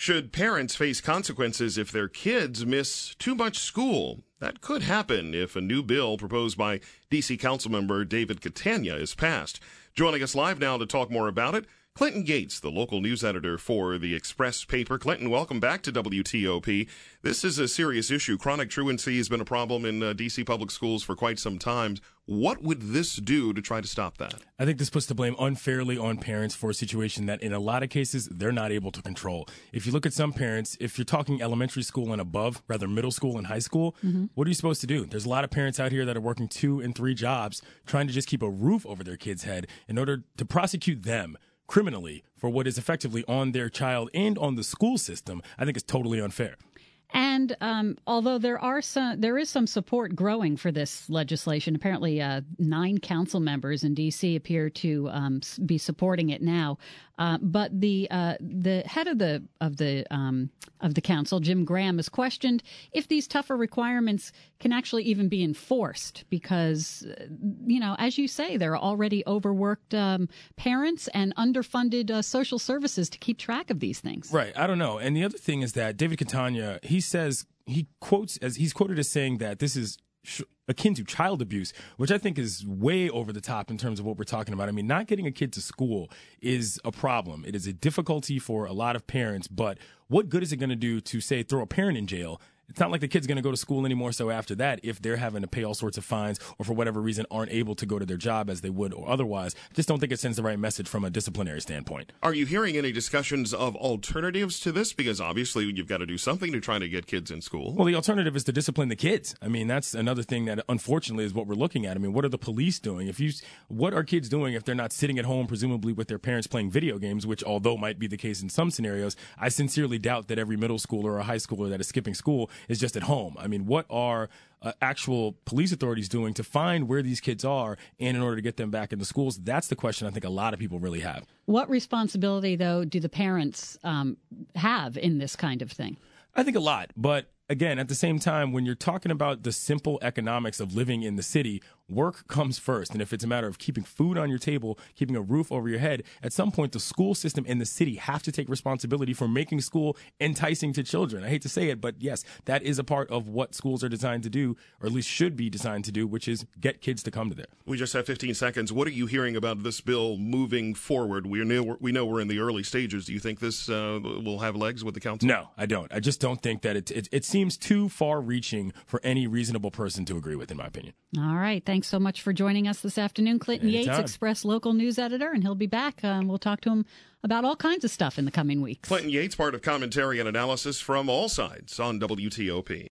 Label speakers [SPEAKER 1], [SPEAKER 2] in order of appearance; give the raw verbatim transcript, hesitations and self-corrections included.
[SPEAKER 1] Should parents face consequences if their kids miss too much school? That could happen if a new bill proposed by D C Councilmember David Catania is passed. Joining us live now to talk more about it, Clinton Yates, the local news editor for the Express paper. Clinton, welcome back to W T O P. This is a serious issue. Chronic truancy has been a problem in uh, D C public schools for quite some time. What would this do to try to stop that?
[SPEAKER 2] I think this puts the blame unfairly on parents for a situation that in a lot of cases they're not able to control. If you look at some parents, if you're talking elementary school and above, rather middle school and high school, mm-hmm. what are you supposed to do? There's a lot of parents out here that are working two and three jobs trying to just keep a roof over their kid's head in order to prosecute them criminally for what is effectively on their child and on the school system. I think it's totally unfair.
[SPEAKER 3] And um, although there are some, there is some support growing for this legislation. Apparently, uh, nine council members in D C appear to um, be supporting it now. Uh, but the uh, the head of the of the um, of the council, Jim Graham, has questioned if these tougher requirements can actually even be enforced, because, you know, as you say, there are already overworked um, parents and underfunded uh, social services to keep track of these things.
[SPEAKER 2] Right. I don't know. And the other thing is that David Catania, he says, he quotes as he's quoted as saying that this is sh- akin to child abuse, which I think is way over the top in terms of what we're talking about. I mean, not getting a kid to school is a problem. It is a difficulty for a lot of parents, but what good is it going to do to, say, throw a parent in jail? It's not like the kid's going to go to school anymore so after that if they're having to pay all sorts of fines or for whatever reason aren't able to go to their job as they would or otherwise. I just don't think it sends the right message from a disciplinary standpoint.
[SPEAKER 1] Are you hearing any discussions of alternatives to this? Because obviously you've got to do something to try to get kids in school.
[SPEAKER 2] Well, the alternative is to discipline the kids. I mean, that's another thing that unfortunately is what we're looking at. I mean, what are the police doing? If you, what are kids doing if they're not sitting at home, presumably with their parents playing video games, which although might be the case in some scenarios, I sincerely doubt that every middle schooler or a high schooler that is skipping school is just at home. I mean, what are uh, actual police authorities doing to find where these kids are and in order to get them back into schools? That's the question I think a lot of people really have.
[SPEAKER 3] What responsibility, though, do the parents um, have in this kind of thing?
[SPEAKER 2] I think a lot. But again, at the same time, when you're talking about the simple economics of living in the city, work comes first. And if it's a matter of keeping food on your table, keeping a roof over your head, at some point the school system and the city have to take responsibility for making school enticing to children. I hate to say it, but yes, that is a part of what schools are designed to do, or at least should be designed to do, which is get kids to come to there.
[SPEAKER 1] We just have fifteen seconds. What are you hearing about this bill moving forward? We know, we know we're in the early stages. Do you think this uh, will have legs with the council?
[SPEAKER 2] No, I don't. I just don't think that it, it, it seems too far-reaching for any reasonable person to agree with, in my opinion.
[SPEAKER 3] All right. Thanks so much for joining us this afternoon. Clinton
[SPEAKER 2] Anytime.
[SPEAKER 3] Yates, Express local news editor, and he'll be back. Um, we'll talk to him about all kinds of stuff in the coming weeks.
[SPEAKER 1] Clinton Yates, part of commentary and analysis from all sides on W T O P.